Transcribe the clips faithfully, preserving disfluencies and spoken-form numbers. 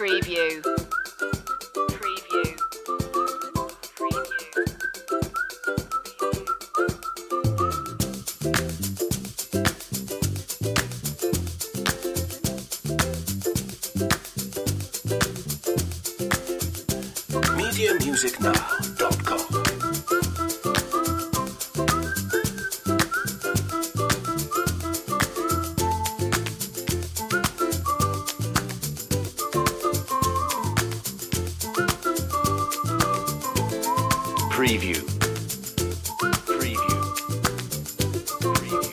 Preview. Preview. media music now dot com. Preview. Preview. Preview.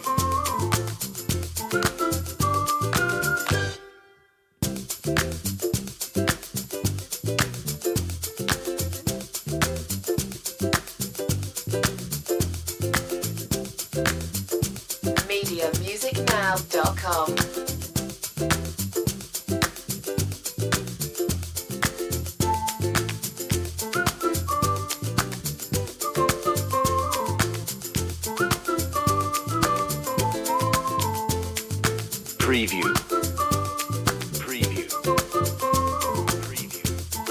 media music now dot com. Preview. Preview. Preview.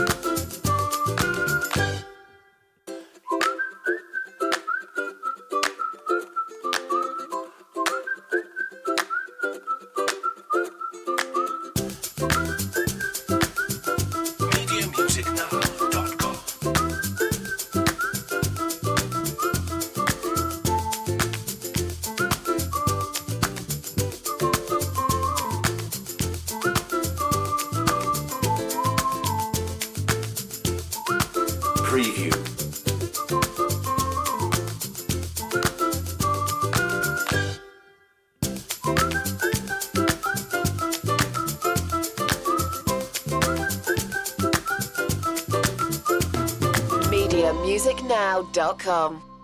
media music now dot com. Preview. media music now dot com.